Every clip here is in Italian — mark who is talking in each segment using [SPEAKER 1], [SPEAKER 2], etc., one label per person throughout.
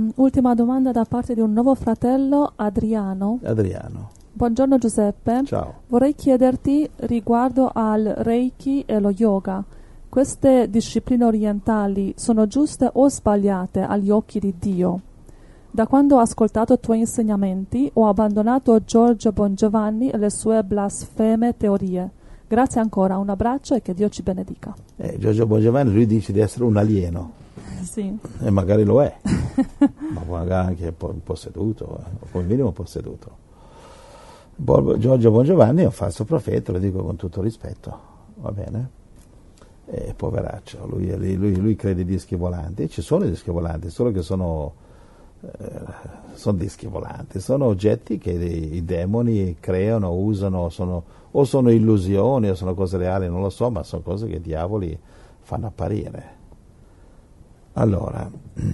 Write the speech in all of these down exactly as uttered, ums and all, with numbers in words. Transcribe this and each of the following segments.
[SPEAKER 1] Um, ultima domanda da parte di un nuovo fratello, Adriano.
[SPEAKER 2] Adriano.
[SPEAKER 1] Buongiorno Giuseppe.
[SPEAKER 2] Ciao.
[SPEAKER 1] Vorrei chiederti riguardo al Reiki e lo yoga. Queste discipline orientali sono giuste o sbagliate agli occhi di Dio? Da quando ho ascoltato i tuoi insegnamenti ho abbandonato Giorgio Bongiovanni e le sue blasfeme teorie. Grazie ancora, un abbraccio e che Dio ci benedica.
[SPEAKER 2] Eh, Giorgio Bongiovanni, lui dice di essere un alieno.
[SPEAKER 1] Sì.
[SPEAKER 2] E magari lo è, ma magari anche po- posseduto, eh, o come minimo posseduto. Bo- Giorgio Bongiovanni è un falso profeta, lo dico con tutto rispetto, va bene? Eh, poveraccio, lui, lui, lui crede ai dischi volanti, e ci sono i dischi volanti, solo che sono, eh, sono dischi volanti, sono oggetti che i, i demoni creano, usano, sono, o sono illusioni o sono cose reali, non lo so, ma sono cose che i diavoli fanno apparire. Allora,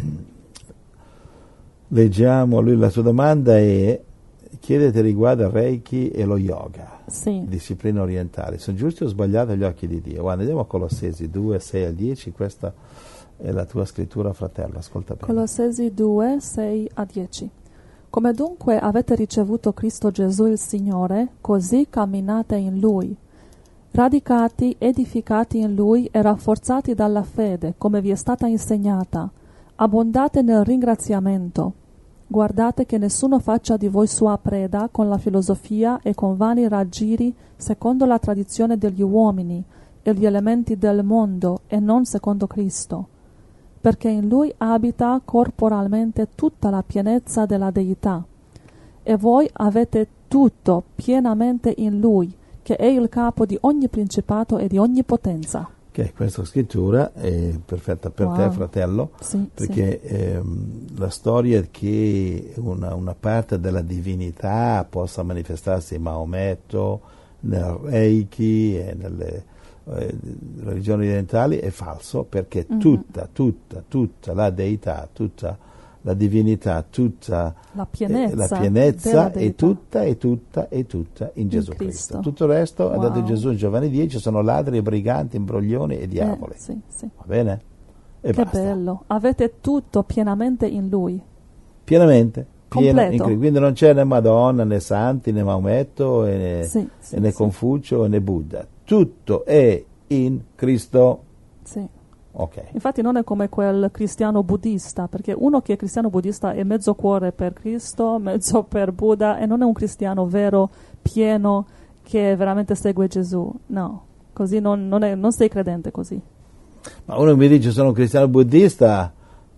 [SPEAKER 2] leggiamo, lui, la sua domanda è: chiedete riguardo al Reiki e lo yoga,
[SPEAKER 1] sì.
[SPEAKER 2] discipline orientali, sono giusti o sbagliati agli occhi di Dio? Guarda, andiamo a Colossesi due, sei al dieci, questa è la tua scrittura, fratello, ascolta bene.
[SPEAKER 1] Colossesi due, sei a dieci. Come dunque avete ricevuto Cristo Gesù il Signore, così camminate in Lui, radicati, edificati in Lui e rafforzati dalla fede, come vi è stata insegnata. Abbondate nel ringraziamento. Guardate che nessuno faccia di voi sua preda con la filosofia e con vani raggiri secondo la tradizione degli uomini e gli elementi del mondo e non secondo Cristo, perché in Lui abita corporalmente tutta la pienezza della Deità, e voi avete tutto pienamente in Lui, che è il capo di ogni principato e di ogni potenza.
[SPEAKER 2] Ok, questa scrittura è perfetta per
[SPEAKER 1] wow.
[SPEAKER 2] te, fratello,
[SPEAKER 1] sì,
[SPEAKER 2] perché
[SPEAKER 1] sì.
[SPEAKER 2] Ehm, la storia che una, una parte della divinità possa manifestarsi in Maometto, nel Reiki e nelle eh, religioni orientali è falso, perché mm-hmm. tutta, tutta, tutta la deità, tutta la divinità, tutta
[SPEAKER 1] la pienezza,
[SPEAKER 2] eh, la pienezza è tutta e tutta e tutta in, in Gesù Cristo. Cristo. Tutto il resto wow. ha dato Gesù in Giovanni dieci, sono ladri, briganti, imbroglioni e diavoli.
[SPEAKER 1] Eh, sì, sì.
[SPEAKER 2] Va bene? E
[SPEAKER 1] che
[SPEAKER 2] basta.
[SPEAKER 1] bello, avete tutto pienamente in Lui.
[SPEAKER 2] Pienamente, pieno,
[SPEAKER 1] completo.
[SPEAKER 2] In, quindi non c'è né Madonna, né Santi, né Maometto, e né,
[SPEAKER 1] sì, sì,
[SPEAKER 2] e né
[SPEAKER 1] sì.
[SPEAKER 2] Confucio, né Buddha. Tutto è in Cristo.
[SPEAKER 1] Sì.
[SPEAKER 2] Okay.
[SPEAKER 1] Infatti non è come quel cristiano buddista, perché uno che è cristiano buddista è mezzo cuore per Cristo, mezzo per Buddha, e non è un cristiano vero, pieno, che veramente segue Gesù. No, così non, non, è, non sei credente così.
[SPEAKER 2] Ma uno mi dice sono un cristiano buddista,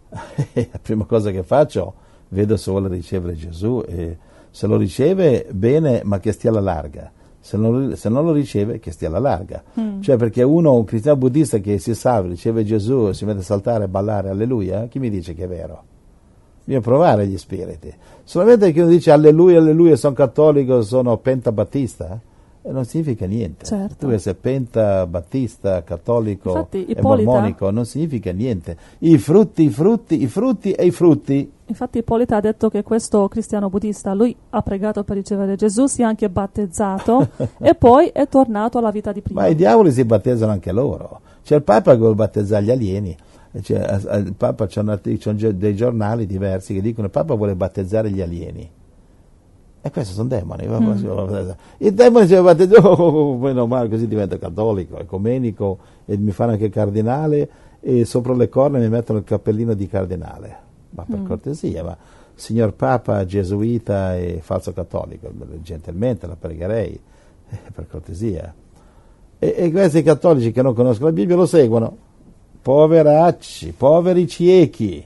[SPEAKER 2] la prima cosa che faccio, vedo se vuole ricevere Gesù, e se lo riceve bene, ma che stia alla larga. Se non, se non lo riceve, che stia alla larga. Mm. Cioè, perché uno, un cristiano buddista che si salva, riceve Gesù e si mette a saltare e ballare alleluia, chi mi dice che è vero? Bisogna provare gli spiriti. Solamente che uno dice alleluia, alleluia, sono cattolico, sono pentabattista, eh, non significa niente.
[SPEAKER 1] Certo.
[SPEAKER 2] Tu sei pentabattista, cattolico
[SPEAKER 1] Infatti,
[SPEAKER 2] e
[SPEAKER 1] Ippolita,
[SPEAKER 2] mormonico, non significa niente. I frutti, i frutti, i frutti e i frutti.
[SPEAKER 1] Infatti Ippolita ha detto che questo cristiano buddista, lui ha pregato per ricevere Gesù, si è anche battezzato e poi è tornato alla vita di prima.
[SPEAKER 2] Ma i diavoli si battezzano anche loro. C'è il Papa che vuole battezzare gli alieni. C'è, il Papa c'è, una, c'è dei giornali diversi che dicono che il Papa vuole battezzare gli alieni. E questi sono demoni. Mm. Il demone si battezza, oh, meno male, così diventa cattolico, ecumenico, e mi fanno anche cardinale, e sopra le corna mi mettono il cappellino di cardinale. Ma per mm. cortesia, ma signor Papa gesuita e falso cattolico, gentilmente la pregherei, eh, per cortesia. E, e questi cattolici che non conoscono la Bibbia lo seguono. Poveracci, poveri ciechi.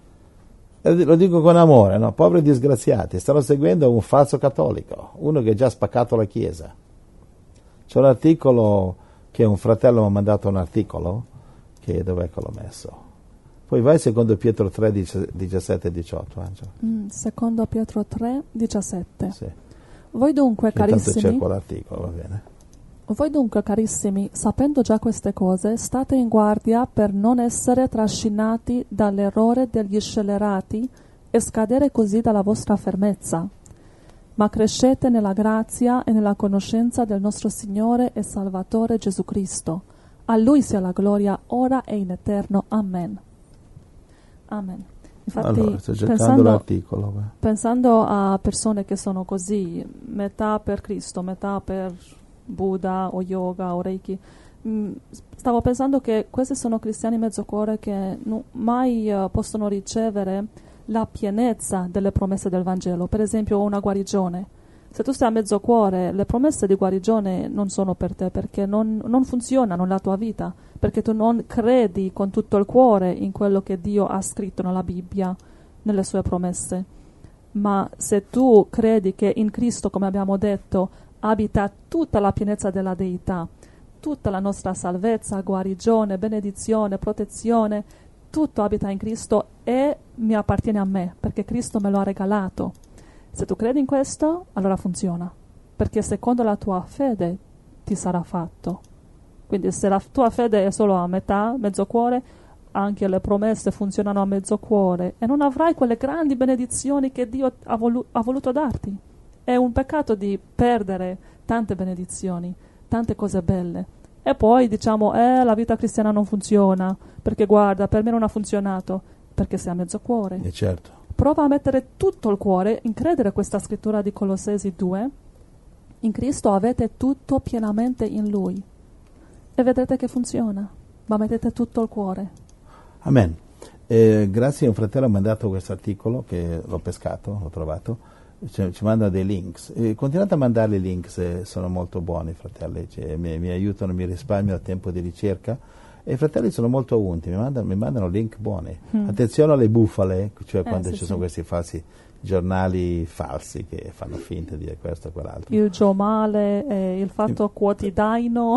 [SPEAKER 2] Lo dico con amore, no? Poveri disgraziati, stanno seguendo un falso cattolico, uno che ha già spaccato la Chiesa. C'è un articolo che un fratello mi ha mandato, un articolo, che dov'è che l'ho messo? Poi vai secondo Pietro tre, diciassette e diciotto, Angelo.
[SPEAKER 1] Mm, secondo Pietro tre, diciassette.
[SPEAKER 2] Sì.
[SPEAKER 1] Voi dunque,
[SPEAKER 2] che
[SPEAKER 1] carissimi...
[SPEAKER 2] Tanto cerco l'articolo, va bene.
[SPEAKER 1] Voi dunque, carissimi, sapendo già queste cose, state in guardia per non essere trascinati dall'errore degli scellerati e scadere così dalla vostra fermezza. Ma crescete nella grazia e nella conoscenza del nostro Signore e Salvatore Gesù Cristo. A Lui sia la gloria ora e in eterno. Amen. Amen. Infatti,
[SPEAKER 2] allora, sto cercando
[SPEAKER 1] pensando,
[SPEAKER 2] l'articolo. beh.
[SPEAKER 1] pensando a persone che sono così, metà per Cristo, metà per Buddha o yoga o Reiki, mh, stavo pensando che questi sono cristiani mezzocuore che nu- mai eh, possono ricevere la pienezza delle promesse del Vangelo. Per esempio una guarigione. Se tu stai a mezzo cuore, le promesse di guarigione non sono per te perché non, non funzionano nella tua vita, perché tu non credi con tutto il cuore in quello che Dio ha scritto nella Bibbia, nelle sue promesse. Ma se tu credi che in Cristo, come abbiamo detto, abita tutta la pienezza della Deità, tutta la nostra salvezza, guarigione, benedizione, protezione, tutto abita in Cristo e mi appartiene a me, perché Cristo me lo ha regalato. Se tu credi in questo, allora funziona, perché secondo la tua fede ti sarà fatto. Quindi se la tua fede è solo a metà, mezzo cuore, anche le promesse funzionano a mezzo cuore e non avrai quelle grandi benedizioni che Dio ha, volu- ha voluto darti. È un peccato di perdere tante benedizioni, tante cose belle. E poi diciamo, eh, la vita cristiana non funziona, perché guarda, per me non ha funzionato, perché sei a mezzo cuore.
[SPEAKER 2] E certo.
[SPEAKER 1] Prova a mettere tutto il cuore in credere questa scrittura di Colossesi due. In Cristo avete tutto pienamente in Lui. E vedrete che funziona. Ma mettete tutto il cuore.
[SPEAKER 2] Amen. Eh, grazie a un fratello ha mandato questo articolo che l'ho pescato, l'ho trovato. Ci, ci mandano dei links. Eh, continuate a mandare i link se sono molto buoni, fratelli. Cioè, mi, mi aiutano, mi risparmiano il tempo di ricerca. E i fratelli sono molto unti, mi mandano, mi mandano link buoni. Mm. Attenzione alle bufale, cioè eh, quando sì, ci sono sì. questi falsi giornali falsi che fanno finta di dire questo o quell'altro.
[SPEAKER 1] Il Giomale, eh, il Fatto Quotidiano,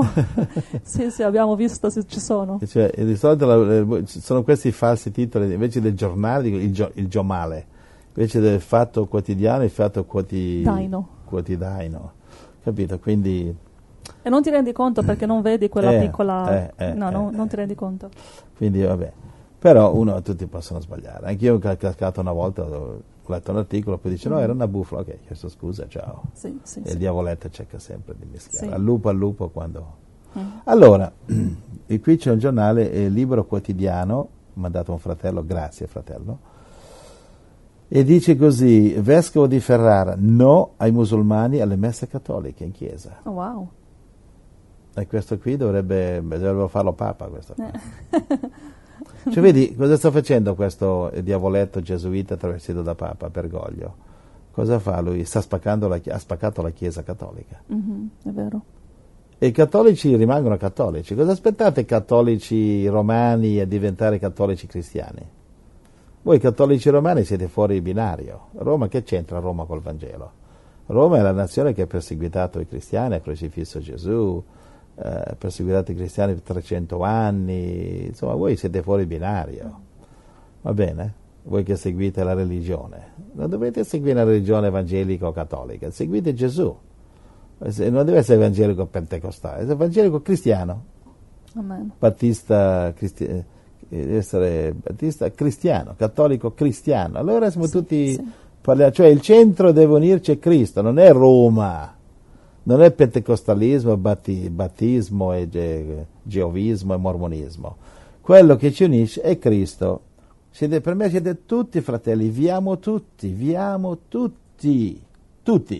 [SPEAKER 1] sì sì abbiamo visto se ci sono.
[SPEAKER 2] Cioè, di solito la, sono questi falsi titoli, invece del giornale il, gio, il Giomale, invece del Fatto Quotidiano il Fatto quoti, Quotidiano, capito? Quindi...
[SPEAKER 1] E non ti rendi conto perché non vedi quella
[SPEAKER 2] eh,
[SPEAKER 1] piccola...
[SPEAKER 2] Eh, eh,
[SPEAKER 1] no,
[SPEAKER 2] eh,
[SPEAKER 1] no, non
[SPEAKER 2] eh.
[SPEAKER 1] ti rendi conto.
[SPEAKER 2] Quindi vabbè. Però uno, tutti possono sbagliare. Anch'io ho cascato una volta, ho letto un articolo, poi dice mm. no, era una bufala. Ok, chiesto scusa, ciao.
[SPEAKER 1] Sì, sì,
[SPEAKER 2] e
[SPEAKER 1] sì.
[SPEAKER 2] il diavoletto cerca sempre di mischiare.
[SPEAKER 1] Sì.
[SPEAKER 2] Al lupo, al lupo quando...
[SPEAKER 1] Mm.
[SPEAKER 2] Allora, e qui c'è un giornale, eh, Libero Quotidiano, mandato un fratello, grazie fratello, e dice così: vescovo di Ferrara, no ai musulmani alle messe cattoliche in chiesa.
[SPEAKER 1] Oh, wow.
[SPEAKER 2] E questo qui dovrebbe, dovrebbe farlo Papa, questo qua. Cioè vedi cosa sta facendo questo diavoletto gesuita travestito da Papa, Bergoglio? Cosa fa lui? Sta spaccando la, ha spaccato la Chiesa cattolica.
[SPEAKER 1] Mm-hmm, è vero.
[SPEAKER 2] E i cattolici rimangono cattolici. Cosa aspettate cattolici romani a diventare cattolici cristiani? Voi cattolici romani siete fuori binario. Roma, che c'entra Roma col Vangelo? Roma è la nazione che ha perseguitato i cristiani, ha crocifisso Gesù, ha eh, perseguitato i cristiani per trecento anni. Insomma, voi siete fuori binario. Va bene? Voi che seguite la religione. Non dovete seguire la religione evangelica o cattolica, seguite Gesù. Non deve essere evangelico pentecostale, è evangelico cristiano.
[SPEAKER 1] Amen.
[SPEAKER 2] Battista cristiano. Deve essere battista cristiano, cattolico cristiano. Allora siamo
[SPEAKER 1] sì,
[SPEAKER 2] tutti
[SPEAKER 1] sì.
[SPEAKER 2] Parliamo, cioè il centro deve unirci a Cristo, non è Roma, non è pentecostalismo, batti, battismo e ge, geovismo e mormonismo. Quello che ci unisce è Cristo. Siete, per me siete tutti fratelli, viamo tutti, viamo tutti, tutti.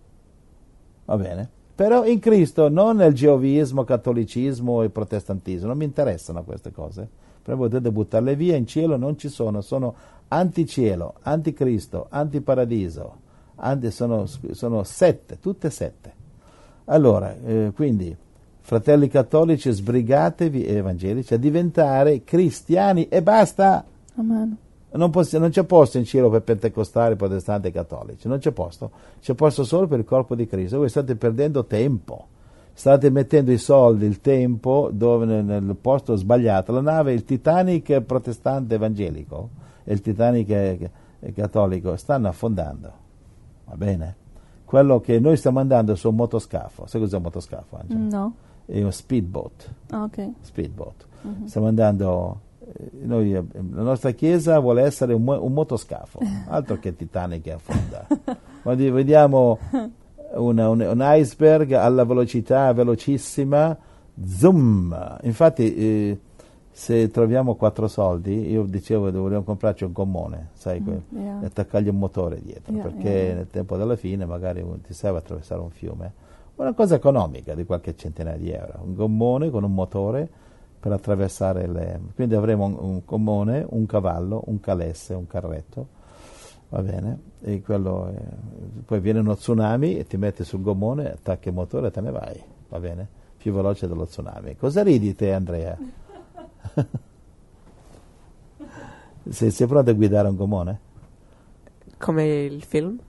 [SPEAKER 2] Va bene? Però in Cristo, non nel geovismo, cattolicismo e protestantismo, non mi interessano queste cose. Però potete buttarle via, in cielo non ci sono, sono anti-cielo, anti-Cristo, anti-paradiso, anti, sono, sono sette, tutte sette. Allora, eh, quindi, fratelli cattolici, sbrigatevi, evangelici, a diventare cristiani e basta.
[SPEAKER 1] Amen.
[SPEAKER 2] Non, posso, non c'è posto in cielo per pentecostali, protestanti e cattolici, non c'è posto, c'è posto solo per il corpo di Cristo. Voi state perdendo tempo, state mettendo i soldi, il tempo dove nel, nel posto sbagliato. La nave, il Titanic protestante evangelico e il Titanic è, è cattolico stanno affondando, va bene? Quello che noi stiamo andando su un motoscafo, sai cos'è un motoscafo, Angela?
[SPEAKER 1] No.
[SPEAKER 2] È un speedboat.
[SPEAKER 1] Ah, ok.
[SPEAKER 2] Speedboat.
[SPEAKER 1] Mm-hmm. Stiamo
[SPEAKER 2] andando... Noi, la nostra chiesa vuole essere un, un motoscafo, altro che Titanic che affonda. Quando vediamo una, un, un iceberg alla velocità velocissima, zoom. Infatti, eh, se troviamo quattro soldi, io dicevo dovremmo comprarci un gommone, sai, quel,
[SPEAKER 1] Mm, yeah.
[SPEAKER 2] e attaccargli un motore dietro,
[SPEAKER 1] Yeah,
[SPEAKER 2] perché
[SPEAKER 1] yeah.
[SPEAKER 2] nel tempo della fine magari un- ti serve attraversare un fiume. Una cosa economica di qualche centinaia di euro, un gommone con un motore per attraversare le... Quindi avremo un, un gommone, un cavallo, un calesse, un carretto, va bene? E quello è- poi viene uno tsunami e ti metti sul gommone, attacchi il motore e te ne vai, va bene? Più veloce dello tsunami. Cosa ridi te, Andrea? Sei, sei pronto a guidare un gommone?
[SPEAKER 3] Come il film?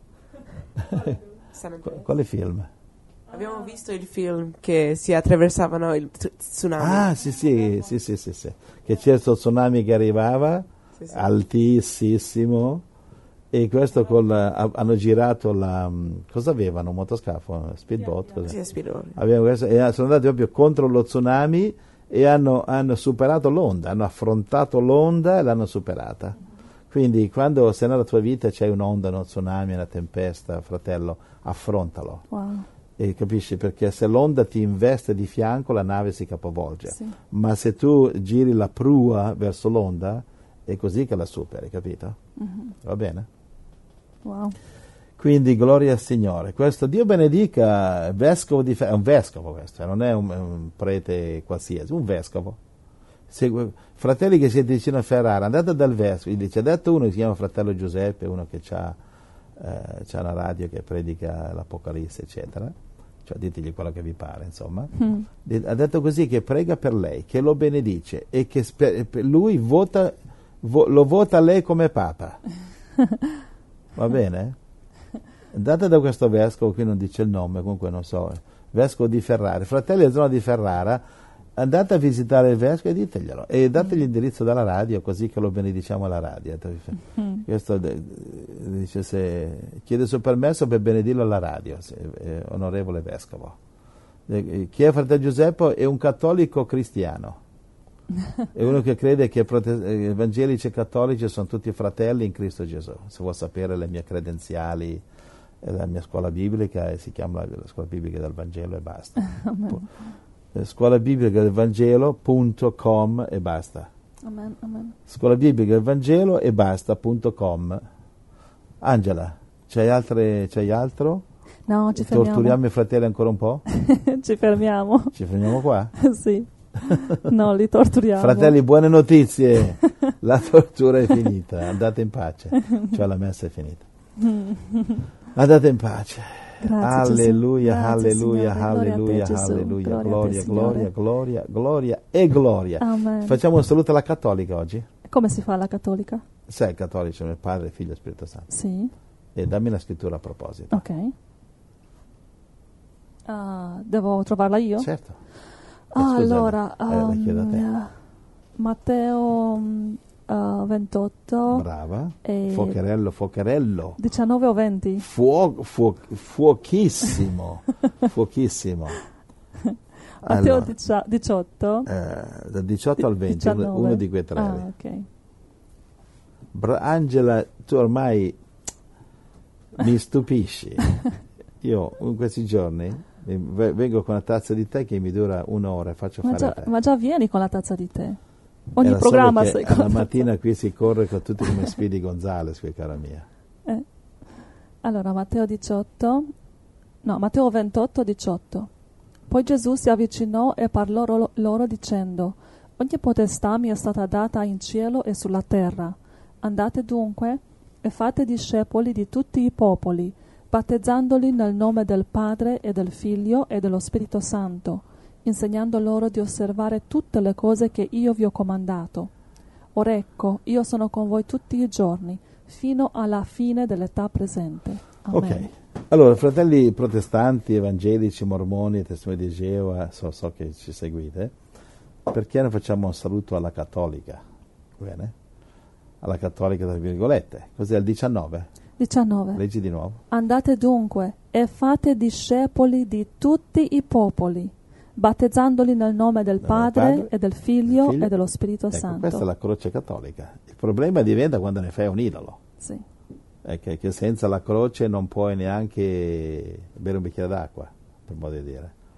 [SPEAKER 3] San
[SPEAKER 2] Qu-
[SPEAKER 3] Andreas.
[SPEAKER 2] quale film?
[SPEAKER 3] Abbiamo visto il film che si attraversavano il t- tsunami.
[SPEAKER 2] Ah, sì, sì, sì, sì, sì, sì. Che c'è questo tsunami che arrivava,
[SPEAKER 3] Sì, sì.
[SPEAKER 2] altissimo, e questo col, ha- hanno girato la... cosa avevano? Un motoscafo? Un speedboat? Cos'è?
[SPEAKER 3] Sì, spiro.
[SPEAKER 2] Avevano questo- e sono andati proprio contro lo tsunami e hanno, hanno superato l'onda, hanno affrontato l'onda e l'hanno superata. Quindi quando se nella tua vita c'è un'onda, uno tsunami, una tempesta, fratello, affrontalo.
[SPEAKER 1] Wow.
[SPEAKER 2] E capisci? Perché se l'onda ti investe di fianco la nave si capovolge,
[SPEAKER 1] Sì.
[SPEAKER 2] ma se tu giri la prua verso l'onda è così che la superi, capito?
[SPEAKER 1] Mhm.
[SPEAKER 2] Va bene?
[SPEAKER 1] Wow.
[SPEAKER 2] Quindi gloria al Signore. Questo Dio benedica, vescovo di Fe- è un vescovo questo, eh, non è un, un prete qualsiasi, un vescovo. Se- fratelli che siete vicino a Ferrara, andate dal vescovo, gli dice, ha detto uno che si chiama fratello Giuseppe, uno che ha una radio che predica l'Apocalisse, eccetera, cioè ditegli quello che vi pare, insomma.
[SPEAKER 1] Mm.
[SPEAKER 2] Di- Ha detto così che prega per lei, che lo benedice e che spe- per lui vota, vo- lo vota lei come papa. Va bene? Andate da questo vescovo, qui non dice il nome, comunque non so, vescovo di Ferrara, fratelli della zona di Ferrara, andate a visitare il vescovo e diteglielo e dategli l'indirizzo dalla radio così che lo benediciamo alla radio.
[SPEAKER 1] Mm.
[SPEAKER 2] Questo eh, dice se chiede il suo permesso per benedirlo alla radio, se, eh, onorevole vescovo. Eh, chi è fratello Giuseppe è un cattolico cristiano, è uno che crede che prote- eh, evangelici e cattolici sono tutti fratelli in Cristo Gesù. Se vuol sapere le mie credenziali, eh, la mia scuola biblica, eh, si chiama la, la scuola biblica del Vangelo e basta.
[SPEAKER 1] Amen.
[SPEAKER 2] Eh, scuola biblica del Vangelo punto com e basta.
[SPEAKER 1] Amen. Amen.
[SPEAKER 2] Scuola biblica del Vangelo e basta punto com. Angela, c'hai, altre, c'hai altro?
[SPEAKER 1] No, ci fermiamo.
[SPEAKER 2] Torturiamo i fratelli ancora un po'?
[SPEAKER 1] Ci fermiamo.
[SPEAKER 2] Ci fermiamo qua?
[SPEAKER 1] Sì. No, li torturiamo.
[SPEAKER 2] Fratelli, buone notizie, la tortura è finita, andate in pace, cioè la messa è finita. Andate in pace.
[SPEAKER 1] Grazie, Gesù.
[SPEAKER 2] Alleluia,
[SPEAKER 1] Grazie,
[SPEAKER 2] alleluia,
[SPEAKER 1] Signore. Gloria a te,
[SPEAKER 2] alleluia,
[SPEAKER 1] Gesù.
[SPEAKER 2] alleluia,
[SPEAKER 1] Gloria a te,
[SPEAKER 2] gloria,
[SPEAKER 1] Signore.
[SPEAKER 2] gloria, gloria, gloria e gloria.
[SPEAKER 1] Amen.
[SPEAKER 2] Facciamo un saluto alla cattolica oggi.
[SPEAKER 1] Come si fa la cattolica?
[SPEAKER 2] Sei cattolico, nel Padre, Figlio e Spirito Santo.
[SPEAKER 1] Sì.
[SPEAKER 2] E dammi una scrittura a proposito.
[SPEAKER 1] Ok. Ah, devo trovarla io?
[SPEAKER 2] Certo.
[SPEAKER 1] Ah,
[SPEAKER 2] Eh, scusami,
[SPEAKER 1] allora,
[SPEAKER 2] eh, la
[SPEAKER 1] um,
[SPEAKER 2] chiedo a te.
[SPEAKER 1] Matteo um, uh, ventotto,
[SPEAKER 2] Brava.
[SPEAKER 1] e-
[SPEAKER 2] Fuocherello, fuocherello.
[SPEAKER 1] diciannove o venti?
[SPEAKER 2] Fuoco, fuoco, fuochissimo. Fuochissimo.
[SPEAKER 1] Matteo
[SPEAKER 2] Allora,
[SPEAKER 1] dicia- diciotto?
[SPEAKER 2] eh, dal diciotto al venti, uno,
[SPEAKER 1] diciannove.
[SPEAKER 2] uno di quei tre.
[SPEAKER 1] Ah,
[SPEAKER 2] lì.
[SPEAKER 1] ok.
[SPEAKER 2] Bra- Angela, tu ormai mi stupisci. Io in questi giorni mi- ve- vengo con una tazza di tè che mi dura un'ora e faccio
[SPEAKER 1] Ma
[SPEAKER 2] fare
[SPEAKER 1] già,
[SPEAKER 2] a te.
[SPEAKER 1] ma già vieni con la tazza di tè. Ogni
[SPEAKER 2] Era
[SPEAKER 1] programma
[SPEAKER 2] solo che
[SPEAKER 1] sei con
[SPEAKER 2] alla
[SPEAKER 1] la
[SPEAKER 2] mattina qui si corre con tutti come Speedy Gonzales, qui, cara mia.
[SPEAKER 1] Eh. Allora, Matteo diciotto, no, Matteo ventotto, diciotto. Poi Gesù si avvicinò e parlò ro- loro dicendo: Ogni potestà mi è stata data in cielo e sulla terra. Andate dunque e fate discepoli di tutti i popoli, battezzandoli nel nome del Padre e del Figlio e dello Spirito Santo, insegnando loro di osservare tutte le cose che io vi ho comandato. Or ecco, io sono con voi tutti i giorni, fino alla fine dell'età presente. Amen.
[SPEAKER 2] Ok, allora fratelli protestanti, evangelici, mormoni, testimoni di Geova, so, so che ci seguite, perché non facciamo un saluto alla cattolica? Bene? Alla cattolica tra virgolette. Cos'è il diciannove?
[SPEAKER 1] diciannove.
[SPEAKER 2] Leggi di nuovo.
[SPEAKER 1] Andate dunque e fate discepoli di tutti i popoli, battezzandoli nel nome del
[SPEAKER 2] Nel
[SPEAKER 1] Padre,
[SPEAKER 2] Padre,
[SPEAKER 1] e del Figlio,
[SPEAKER 2] del Figlio.
[SPEAKER 1] e dello Spirito
[SPEAKER 2] Ecco,
[SPEAKER 1] Santo.
[SPEAKER 2] questa è la croce cattolica. Il problema diventa quando ne fai un idolo.
[SPEAKER 1] Sì.
[SPEAKER 2] È che, che senza la croce non puoi neanche bere un bicchiere d'acqua, per modo di dire.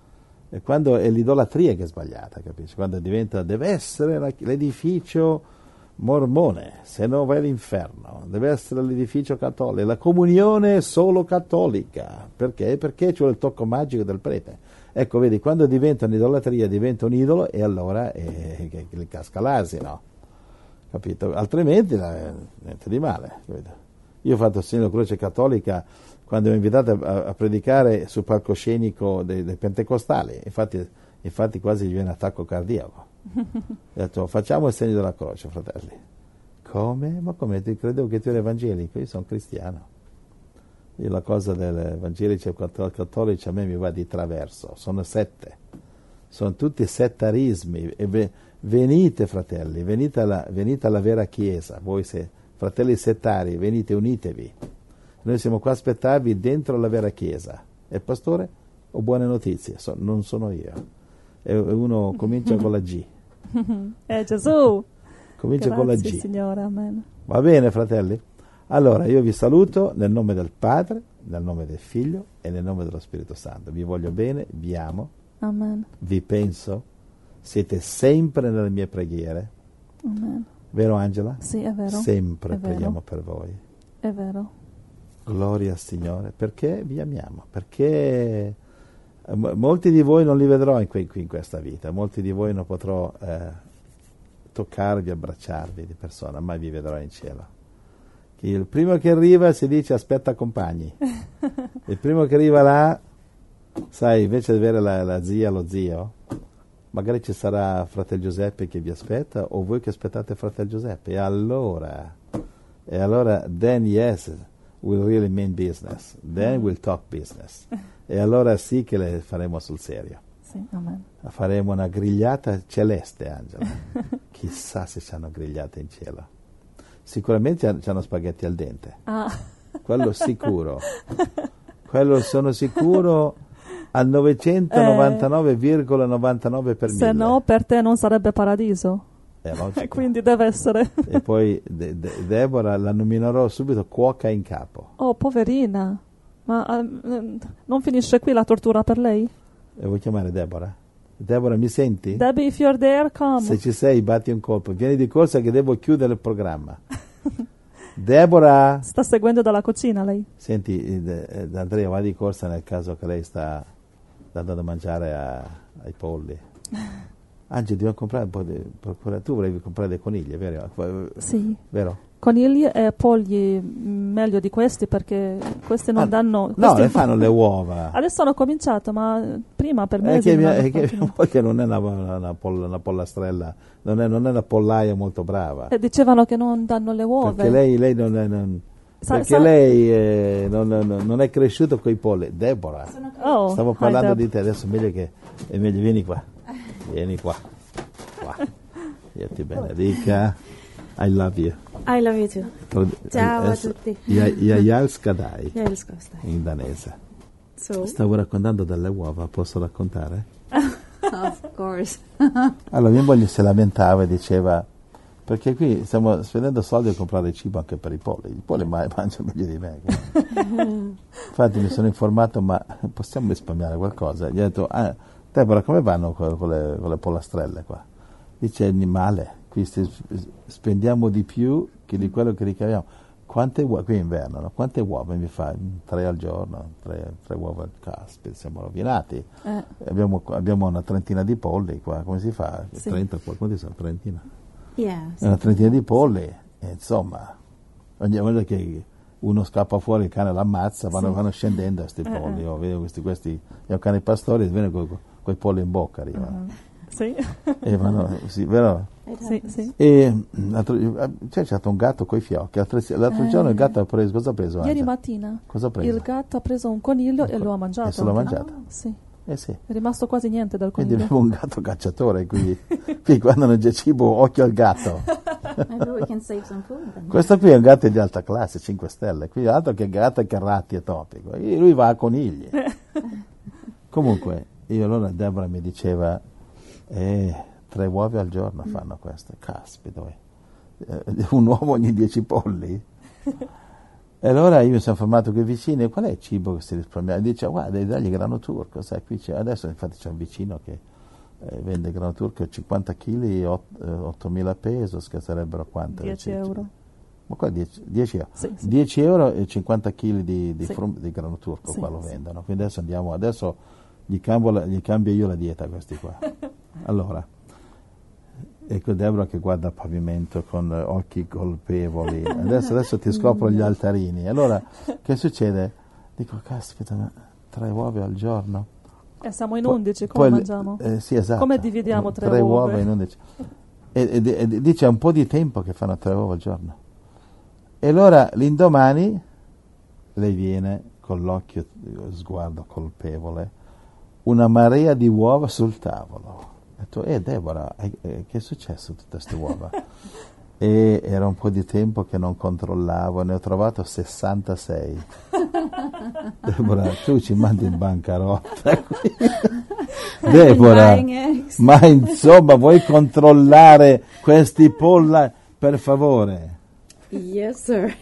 [SPEAKER 2] E quando è l'idolatria che è sbagliata, capisci? Quando diventa, deve essere la- l'edificio mormone, se no vai all'inferno, deve essere l'edificio cattolico, la comunione è solo cattolica. Perché? Perché c'è il tocco magico del prete. Ecco, vedi, quando diventa un'idolatria, diventa un idolo e allora è, che, che casca l'asino, capito? Altrimenti la- niente di male, capito? Io ho fatto il segno della croce cattolica quando mi invitate a, a predicare sul palcoscenico dei, dei pentecostali, infatti, infatti quasi gli viene attacco cardiaco. Ho detto, facciamo il segno della croce, fratelli. Come? Ma come? Ti credevo che tu eri evangelico? Io sono cristiano. Io la cosa degli evangelici e cattolici a me mi va di traverso. Sono sette. Sono tutti settarismi. E ve- venite, fratelli, venite alla, venite alla vera Chiesa. Voi se, fratelli settari, venite, unitevi. Noi siamo qua a aspettarvi dentro la vera Chiesa. E il pastore? Ho buone notizie, so- non sono io. E uno comincia con la G.
[SPEAKER 1] È Gesù.
[SPEAKER 2] Comincia con la
[SPEAKER 1] Grazie,
[SPEAKER 2] G.
[SPEAKER 1] Signore, amen.
[SPEAKER 2] Va bene, fratelli? Allora, io vi saluto nel nome del Padre, nel nome del Figlio e nel nome dello Spirito Santo. Vi voglio bene, vi amo,
[SPEAKER 1] Amen.
[SPEAKER 2] vi penso, siete sempre nelle mie preghiere.
[SPEAKER 1] Amen.
[SPEAKER 2] Vero, Angela?
[SPEAKER 1] Sì, è vero.
[SPEAKER 2] Sempre
[SPEAKER 1] È vero.
[SPEAKER 2] preghiamo per voi.
[SPEAKER 1] È vero.
[SPEAKER 2] Gloria al Signore, perché vi amiamo, perché eh, mo- molti di voi non li vedrò in, qui, qui in questa vita, molti di voi non potrò eh, toccarvi, abbracciarvi di persona, mai vi vedrò in cielo. Chi- Il primo che arriva si dice aspetta compagni, il primo che arriva là, sai, invece di avere la, la zia, lo zio, magari ci sarà fratello Giuseppe che vi aspetta o voi che aspettate fratello Giuseppe, e allora, e allora then yes, we'll really mean business, then we'll talk business, e allora sì che le faremo sul serio.
[SPEAKER 1] Sì, amen.
[SPEAKER 2] Faremo una grigliata celeste, Angela. Chissà se ci hanno grigliate in cielo. Sicuramente ci hanno spaghetti al dente.
[SPEAKER 1] Ah.
[SPEAKER 2] Quello sicuro. Quello sono sicuro al novecentonovantanove virgola novantanove per mille.
[SPEAKER 1] Se no, per te non sarebbe paradiso.
[SPEAKER 2] È logico.
[SPEAKER 1] E quindi deve essere.
[SPEAKER 2] E poi De- De- Deborah la nominerò subito cuoca in capo.
[SPEAKER 1] Oh, poverina. Ma ehm, non finisce qui la tortura per lei?
[SPEAKER 2] E vuoi chiamare Deborah? Deborah, mi senti?
[SPEAKER 1] Debbie, if you're there, come.
[SPEAKER 2] Se ci sei, batti un colpo. Vieni di corsa che devo chiudere il programma. Deborah!
[SPEAKER 1] Sta seguendo dalla cucina lei?
[SPEAKER 2] Senti, eh, eh, Andrea, va di corsa nel caso che lei sta dando da mangiare a- ai polli. Anzi, dobbiamo comprare un po' di... procura- Tu volevi comprare dei conigli, vero?
[SPEAKER 1] Sì.
[SPEAKER 2] Vero?
[SPEAKER 1] Conigli e polli mm, meglio di questi perché questi non
[SPEAKER 2] Ah,
[SPEAKER 1] danno...
[SPEAKER 2] No,
[SPEAKER 1] questi-
[SPEAKER 2] le fanno le uova.
[SPEAKER 1] Adesso hanno cominciato, ma prima per
[SPEAKER 2] È
[SPEAKER 1] mesi
[SPEAKER 2] che,
[SPEAKER 1] non
[SPEAKER 2] mia,
[SPEAKER 1] hanno
[SPEAKER 2] è che
[SPEAKER 1] continuato.
[SPEAKER 2] mia moglie non è una, una, una poll- una pollastrella, non è, non è una pollaia molto brava.
[SPEAKER 1] E dicevano che non danno le uova.
[SPEAKER 2] Perché lei, lei non è... Non,
[SPEAKER 1] Sa-
[SPEAKER 2] perché
[SPEAKER 1] sa-
[SPEAKER 2] lei eh, non, non- non è cresciuto coi polli. Deborah,
[SPEAKER 1] Oh,
[SPEAKER 2] stavo
[SPEAKER 1] hi,
[SPEAKER 2] parlando
[SPEAKER 1] Deb.
[SPEAKER 2] di te, adesso è meglio che... È meglio, vieni qua. Vieni qua. Qua. Dio ti benedica. I love you.
[SPEAKER 4] I love you too. Ciao a
[SPEAKER 2] Adesso-
[SPEAKER 4] tutti.
[SPEAKER 2] Ja- Jajalskadai
[SPEAKER 4] Jag älskar oss där.
[SPEAKER 2] in danese.
[SPEAKER 4] So,
[SPEAKER 2] Stavo raccontando delle uova, posso raccontare?
[SPEAKER 4] of course.
[SPEAKER 2] Allora mia moglie si lamentava e diceva perché qui stiamo spendendo soldi a comprare cibo anche per i polli, i polli ma- mangiano meglio di me. Infatti mi sono informato, ma possiamo risparmiare qualcosa? Gli ho detto, ah, Deborah, come vanno con, con le, con le pollastrelle qua? Dice, animale, qui sti- spendiamo di più che di quello che ricaviamo. Quante uova, qui è inverno, no? Quante uova mi fa? Tre al giorno, tre, tre uova, caspita, siamo rovinati.
[SPEAKER 1] Eh,
[SPEAKER 2] Abbiamo, abbiamo una trentina di polli qua, come si fa?
[SPEAKER 1] Sì.
[SPEAKER 2] trenta, quanti sono? Trentina?
[SPEAKER 4] Yeah.
[SPEAKER 2] Una trentina di polli, e insomma, ogni volta che uno scappa fuori, il cane l'ammazza, vanno,
[SPEAKER 1] Sì.
[SPEAKER 2] vanno scendendo questi
[SPEAKER 1] Eh,
[SPEAKER 2] polli.
[SPEAKER 1] eh.
[SPEAKER 2] Io vedo questi, questi, io ho cani pastori, viene con i polli in bocca, arrivano.
[SPEAKER 1] sì.
[SPEAKER 2] E vanno, sì, vero?
[SPEAKER 1] sì, sì.
[SPEAKER 2] E mm, l'altro- eh, c'è stato un gatto coi fiocchi, l'altro, l'altro
[SPEAKER 1] Eh.
[SPEAKER 2] giorno il gatto ha preso, cosa ha preso?
[SPEAKER 1] Ieri
[SPEAKER 2] Angela?
[SPEAKER 1] mattina
[SPEAKER 2] Cosa ha preso?
[SPEAKER 1] il gatto ha preso un coniglio e
[SPEAKER 2] Ecco.
[SPEAKER 1] lo ha mangiato.
[SPEAKER 2] E se l'ha
[SPEAKER 1] anche.
[SPEAKER 2] mangiato?
[SPEAKER 1] Ah, sì.
[SPEAKER 2] Eh sì.
[SPEAKER 1] È rimasto quasi niente dal
[SPEAKER 2] Quindi
[SPEAKER 1] coniglio.
[SPEAKER 2] abbiamo un gatto cacciatore, quindi, quindi quando non c'è cibo, occhio al gatto.
[SPEAKER 4] Maybe we can save some food then.
[SPEAKER 2] Questo qui è un gatto di alta classe, cinque stelle, qui altro che gatto che ratti e topi, e lui va a conigli. Comunque, io allora Deborah mi diceva, eh, tre uova al giorno fanno queste, caspita, eh, un uomo ogni dieci polli. E allora io mi sono fermato qui vicino, e qual è il cibo che si risparmia? E dice, guarda, devi dargli grano turco, sai, qui c'è, adesso infatti c'è un vicino che eh, vende grano turco, cinquanta chili, ottomila pesos, che sarebbero quanto?
[SPEAKER 1] dieci euro.
[SPEAKER 2] Ma qua dieci, dieci euro?
[SPEAKER 1] Sì, sì.
[SPEAKER 2] dieci euro e cinquanta chili di, di,
[SPEAKER 1] Sì.
[SPEAKER 2] frum- di grano turco,
[SPEAKER 1] Sì,
[SPEAKER 2] qua lo
[SPEAKER 1] sì.
[SPEAKER 2] vendono. Quindi adesso andiamo, adesso gli cambio, la- gli cambio io la dieta a questi qua. Allora, ecco Deborah che guarda il pavimento con eh, occhi colpevoli. Adesso, adesso ti scopro gli altarini. Allora, che succede? Dico, caspita, ma tre uova al giorno?
[SPEAKER 1] E siamo in
[SPEAKER 2] Poi-
[SPEAKER 1] undici, come
[SPEAKER 2] poi-
[SPEAKER 1] mangiamo?
[SPEAKER 2] eh, sì, esatto.
[SPEAKER 1] Come dividiamo tre
[SPEAKER 2] tre
[SPEAKER 1] uova?
[SPEAKER 2] in undici. E, e- e dice, è un po' di tempo che fanno tre uova al giorno. E allora l'indomani lei viene con l'occhio, eh, sguardo colpevole, una marea di uova sul tavolo. Ho detto, eh Deborah, eh, eh, che è successo tutte queste uova? E era un po' di tempo che non controllavo, ne ho trovato sessantasei. Deborah, tu ci mandi in bancarotta. Deborah,
[SPEAKER 4] Buying eggs.
[SPEAKER 2] ma insomma, vuoi controllare questi polla, per favore?
[SPEAKER 4] Yes, sir.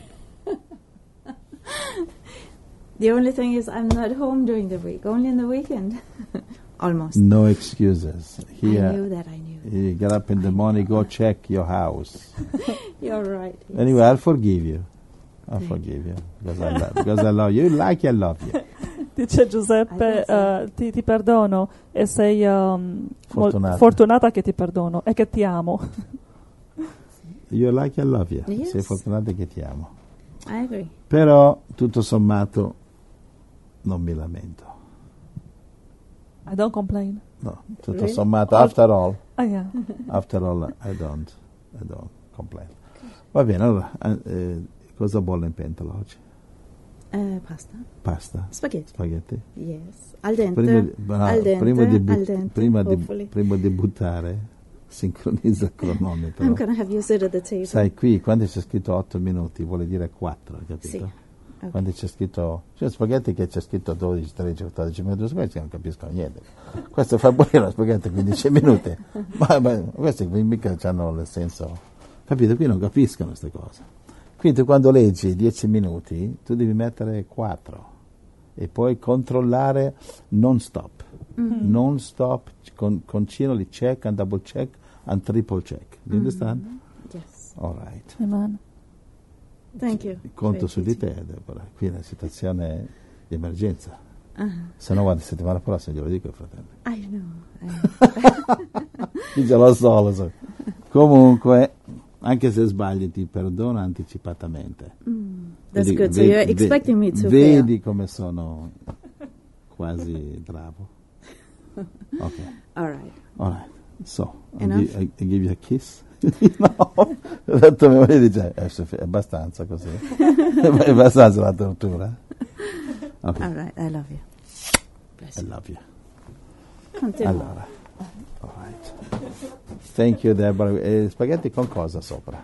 [SPEAKER 4] The only thing is I'm not home during the week, only in the weekend. Almost.
[SPEAKER 2] No excuses.
[SPEAKER 4] I knew
[SPEAKER 2] Here,
[SPEAKER 4] that, I knew.
[SPEAKER 2] you get up in the morning, go check your house.
[SPEAKER 4] You're right. yes.
[SPEAKER 2] Anyway, I'll forgive you. I'll forgive you because I love, because I love you. Like I love you.
[SPEAKER 1] Dice Giuseppe,
[SPEAKER 4] I think so.
[SPEAKER 1] eh, ti, ti perdono e sei um, mol-
[SPEAKER 2] Fortunata.
[SPEAKER 1] fortunata che ti perdono e che ti amo.
[SPEAKER 2] Io like I love you.
[SPEAKER 4] Yes.
[SPEAKER 2] Sei fortunata che ti amo.
[SPEAKER 4] I agree.
[SPEAKER 2] Però, tutto sommato, non mi lamento.
[SPEAKER 1] I don't complain.
[SPEAKER 2] No, tutto
[SPEAKER 4] Really?
[SPEAKER 2] sommato, after all,
[SPEAKER 1] Ah, yeah.
[SPEAKER 2] after all, I don't, I don't complain. Va bene, allora, eh, eh, cosa bolle in pentola oggi?
[SPEAKER 4] Uh, pasta.
[SPEAKER 2] Pasta?
[SPEAKER 4] Spaghetti.
[SPEAKER 2] Spaghetti?
[SPEAKER 4] Yes. Al dente.
[SPEAKER 2] Prima di, no,
[SPEAKER 4] al dente.
[SPEAKER 2] prima di but-
[SPEAKER 4] al dente.
[SPEAKER 2] prima di-
[SPEAKER 4] hopefully.
[SPEAKER 2] prima di buttare, sincronizza il cronometro.
[SPEAKER 4] I'm going to have you sit at the table.
[SPEAKER 2] Sai, qui quando c'è scritto otto minuti vuole dire quattro, capito?
[SPEAKER 4] Sì. Ok.
[SPEAKER 2] Quando c'è scritto, c'è spaghetti che c'è scritto dodici, tredici, quattordici minuti, questi non capiscono niente. Questo fa buono uno spaghetti quindici minuti, ma, ma questi qui mica hanno nel senso, capito? Qui non capiscono queste cose. Quindi quando leggi dieci minuti, tu devi mettere quattro e poi controllare non stop,
[SPEAKER 4] Mm-hmm.
[SPEAKER 2] non stop, con, continually check and double check and triple check. You understand?
[SPEAKER 4] Yes.
[SPEAKER 2] All right.
[SPEAKER 1] Amen.
[SPEAKER 4] Thank you.
[SPEAKER 2] Conto
[SPEAKER 4] Very
[SPEAKER 2] su di
[SPEAKER 4] good.
[SPEAKER 2] te, Deborah. Qui è una situazione di emergenza.
[SPEAKER 4] Uh-huh.
[SPEAKER 2] Se no, guarda, settimana prossima glielo dico ai fratelli.
[SPEAKER 4] I know. I-
[SPEAKER 2] Io lo so, lo so. Comunque, anche se sbagli, ti perdono anticipatamente.
[SPEAKER 4] Mm, that's
[SPEAKER 2] Vedi-
[SPEAKER 4] good. So
[SPEAKER 2] vedi-
[SPEAKER 4] you're
[SPEAKER 2] ve-
[SPEAKER 4] expecting me to
[SPEAKER 2] Vedi come sono quasi bravo. Ok,
[SPEAKER 4] fail. All right.
[SPEAKER 2] all right. So, I
[SPEAKER 4] Enough?
[SPEAKER 2] give, I, I give you a kiss. No, ho detto mia moglie dice, "Eh, è abbastanza così. È abbastanza la tortura. Ok,
[SPEAKER 4] All right. I love you. Bless
[SPEAKER 2] I
[SPEAKER 4] you.
[SPEAKER 2] love you.
[SPEAKER 4] Continue.
[SPEAKER 2] Allora, all right. Thank you, Deborah. E spaghetti con cosa sopra?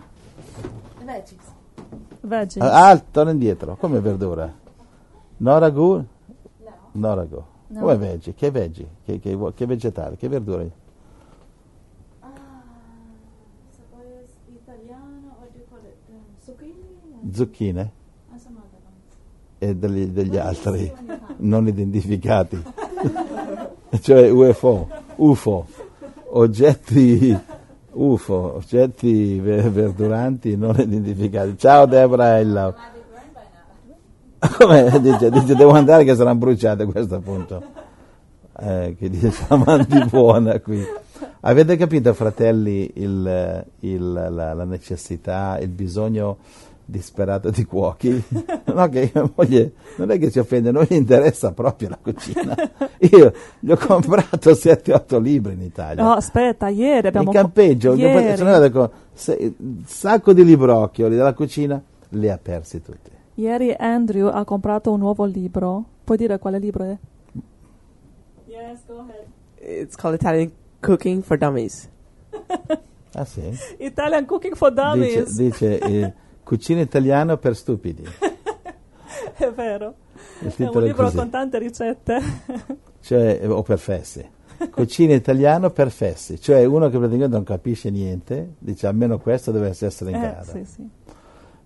[SPEAKER 1] Veggies.
[SPEAKER 2] Ah, ah, torna indietro. Come verdura? No ragù? No. No ragù.
[SPEAKER 1] No.
[SPEAKER 2] Come veggie? Che veggie? Che, che, che vegetale? Che verdure?
[SPEAKER 5] Ah, so is italiano, what do you call it? Um, zucchini?
[SPEAKER 2] Zucchine
[SPEAKER 5] And some other ones.
[SPEAKER 2] e degli, degli altri
[SPEAKER 5] Sì, ogni tanto.
[SPEAKER 2] non identificati. Cioè U F O, U F O, oggetti U F O, oggetti ve- verduranti non identificati. Ciao Deborah, I love.
[SPEAKER 5] Might be burned by now.
[SPEAKER 2] Come dice, dice devo andare che saranno bruciate a questo punto. Eh, che dice amanti buona qui. Avete capito, fratelli, il, il, la, la necessità, il bisogno disperato di cuochi? No, che mia moglie non è che si offende, non gli interessa proprio la cucina. Io gli ho comprato sette otto libri in Italia.
[SPEAKER 1] No, aspetta, ieri abbiamo...
[SPEAKER 2] In campeggio, gli ho
[SPEAKER 1] ieri,
[SPEAKER 2] sono andato con se- sacco di librocchioli della cucina, li ha persi tutti.
[SPEAKER 1] ieri Andrew ha comprato un nuovo libro. Puoi dire quale libro è? Yes, go ahead.
[SPEAKER 3] It's called Italian Cooking for Dummies.
[SPEAKER 2] Ah sì?
[SPEAKER 1] Italian Cooking for
[SPEAKER 2] Dice,
[SPEAKER 1] Dummies.
[SPEAKER 2] dice eh, cucina italiana per stupidi.
[SPEAKER 1] È vero.
[SPEAKER 2] Il
[SPEAKER 1] È
[SPEAKER 2] titolo
[SPEAKER 1] un
[SPEAKER 2] è
[SPEAKER 1] libro
[SPEAKER 2] così.
[SPEAKER 1] con tante ricette.
[SPEAKER 2] Cioè, eh, o per fessi. Cucina italiano per fessi. Cioè uno che praticamente non capisce niente, dice almeno questo deve essere in
[SPEAKER 1] Eh,
[SPEAKER 2] grado.
[SPEAKER 1] sì, sì.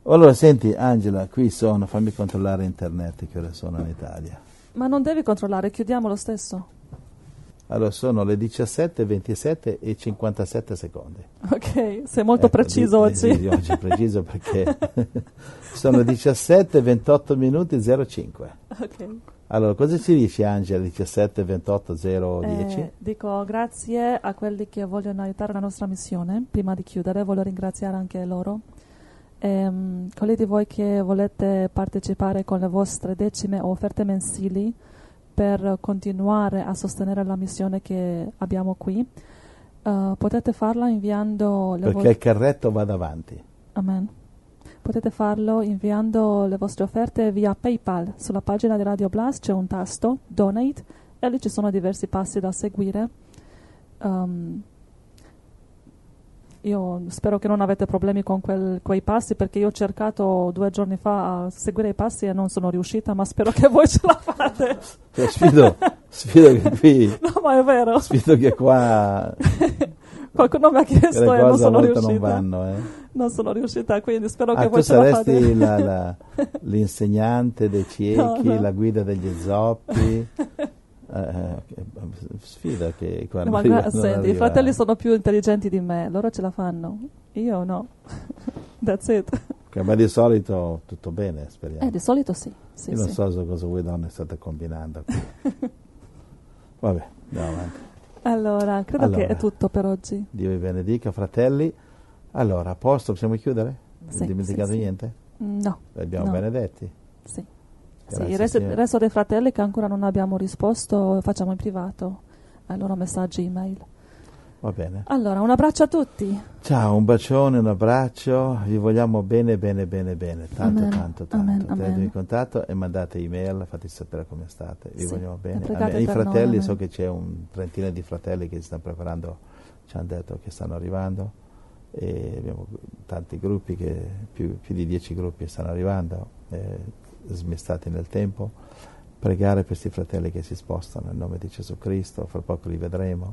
[SPEAKER 2] Allora, senti, Angela, qui sono, fammi controllare internet che ore sono in Italia.
[SPEAKER 1] Ma non devi controllare, chiudiamo lo stesso.
[SPEAKER 2] Allora, sono le diciassette, ventisette e cinquantasette secondi.
[SPEAKER 1] Ok, sei molto
[SPEAKER 2] Ecco,
[SPEAKER 1] preciso
[SPEAKER 2] di-
[SPEAKER 1] oggi.
[SPEAKER 2] di- di oggi preciso perché sono diciassette, ventotto minuti, zero cinque.
[SPEAKER 1] Ok.
[SPEAKER 2] Allora, cosa ci dici, Angela, diciassette, ventotto, zero dieci?
[SPEAKER 1] Eh, dico grazie a quelli che vogliono aiutare la nostra missione. Prima di chiudere voglio ringraziare anche loro. Ehm, quelli di voi che volete partecipare con le vostre decime o offerte mensili per continuare a sostenere la missione che abbiamo qui, eh, potete farla inviando le
[SPEAKER 2] Perché
[SPEAKER 1] vostre...
[SPEAKER 2] il carretto va davanti.
[SPEAKER 1] Amen. Potete farlo inviando le vostre offerte via PayPal. Sulla pagina di Radio Blast c'è un tasto, Donate, e lì ci sono diversi passi da seguire. Um, io spero che non avete problemi con quel- quei passi, perché io ho cercato due giorni fa a seguire i passi e non sono riuscita, ma spero che voi ce la fate.
[SPEAKER 2] Cioè, sfido, sfido che qui,
[SPEAKER 1] No, ma è vero.
[SPEAKER 2] sfido che qua
[SPEAKER 1] Qualcuno mi ha
[SPEAKER 2] che
[SPEAKER 1] chiesto
[SPEAKER 2] le
[SPEAKER 1] e non
[SPEAKER 2] cose a
[SPEAKER 1] sono
[SPEAKER 2] volte
[SPEAKER 1] riuscita.
[SPEAKER 2] non vanno. Eh.
[SPEAKER 1] Non sono riuscita, quindi spero
[SPEAKER 2] Ah,
[SPEAKER 1] che
[SPEAKER 2] tu
[SPEAKER 1] voi ce la
[SPEAKER 2] saresti
[SPEAKER 1] fate.
[SPEAKER 2] la- la- l'insegnante dei ciechi,
[SPEAKER 1] No, no.
[SPEAKER 2] la guida degli zoppi. Eh, eh, che- sfida che qua
[SPEAKER 1] No,
[SPEAKER 2] non
[SPEAKER 1] ma
[SPEAKER 2] arriva-
[SPEAKER 1] gra-
[SPEAKER 2] non
[SPEAKER 1] senti, i
[SPEAKER 2] arriva.
[SPEAKER 1] fratelli sono più intelligenti di me, loro ce la fanno. Io no. That's it.
[SPEAKER 2] Che- ma di solito tutto bene, speriamo.
[SPEAKER 1] Eh, di solito sì. sì,
[SPEAKER 2] Io non
[SPEAKER 1] sì.
[SPEAKER 2] so so cosa voi donne state combinando qui. Vabbè, andiamo avanti.
[SPEAKER 1] Allora, credo
[SPEAKER 2] Allora.
[SPEAKER 1] che è tutto per oggi.
[SPEAKER 2] Dio vi benedica, fratelli. Allora, a posto, possiamo chiudere? Non
[SPEAKER 1] Sì,
[SPEAKER 2] ho dimenticato
[SPEAKER 1] sì, sì.
[SPEAKER 2] niente?
[SPEAKER 1] No.
[SPEAKER 2] Li abbiamo
[SPEAKER 1] no.
[SPEAKER 2] benedetti?
[SPEAKER 1] Sì. Sì,
[SPEAKER 2] Grazie,
[SPEAKER 1] il, resto, il
[SPEAKER 2] Signore.
[SPEAKER 1] resto dei fratelli che ancora non abbiamo risposto facciamo in privato ai loro messaggi email.
[SPEAKER 2] Va bene.
[SPEAKER 1] Allora, un abbraccio a tutti.
[SPEAKER 2] Ciao, un bacione, un abbraccio. Vi vogliamo bene, bene, bene, bene. Tanto,
[SPEAKER 1] Amen,
[SPEAKER 2] tanto, tanto.
[SPEAKER 1] amen,
[SPEAKER 2] Tenetevi
[SPEAKER 1] amen.
[SPEAKER 2] in contatto e mandate email, fate sapere come state. Vi
[SPEAKER 1] Sì,
[SPEAKER 2] vogliamo
[SPEAKER 1] e
[SPEAKER 2] bene.
[SPEAKER 1] pregate
[SPEAKER 2] A me- I
[SPEAKER 1] per noi,
[SPEAKER 2] fratelli,
[SPEAKER 1] amen.
[SPEAKER 2] so che c'è un trentina di fratelli che si stanno preparando, ci hanno detto che stanno arrivando. E abbiamo tanti gruppi, che, più, più di dieci gruppi stanno arrivando, eh, smistati nel tempo. Pregare per questi fratelli che si spostano nel nome di Gesù Cristo, fra poco li vedremo.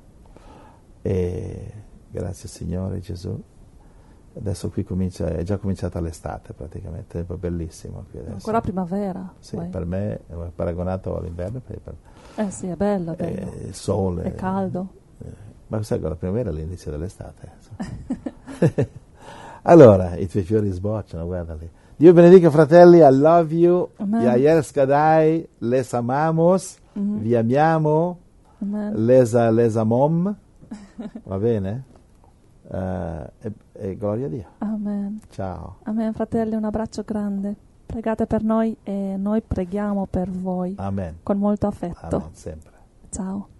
[SPEAKER 2] E grazie Signore Gesù. Adesso qui comincia, è già cominciata l'estate praticamente, è bellissimo qui adesso.
[SPEAKER 1] Ancora primavera.
[SPEAKER 2] Sì,
[SPEAKER 1] poi.
[SPEAKER 2] per me, è paragonato all'inverno, per, per,
[SPEAKER 1] Eh sì, è bello, è bello.
[SPEAKER 2] eh, il sole.
[SPEAKER 1] È caldo.
[SPEAKER 2] Eh, ma sai che la primavera è l'inizio dell'estate. insomma. Allora, i tuoi fiori sbocciano, guardali. Dio benedica fratelli, I love you,
[SPEAKER 1] Amen.
[SPEAKER 2] Yael Skadai, les amamos,
[SPEAKER 1] Mhm.
[SPEAKER 2] vi amiamo,
[SPEAKER 1] Amen.
[SPEAKER 2] les, les amom, va bene? Eh, e, e gloria a Dio.
[SPEAKER 1] Amen.
[SPEAKER 2] Ciao.
[SPEAKER 1] Amen, fratelli, un abbraccio grande. Pregate per noi e noi preghiamo per voi
[SPEAKER 2] Amen.
[SPEAKER 1] con molto affetto.
[SPEAKER 2] Amen, sempre.
[SPEAKER 1] Ciao.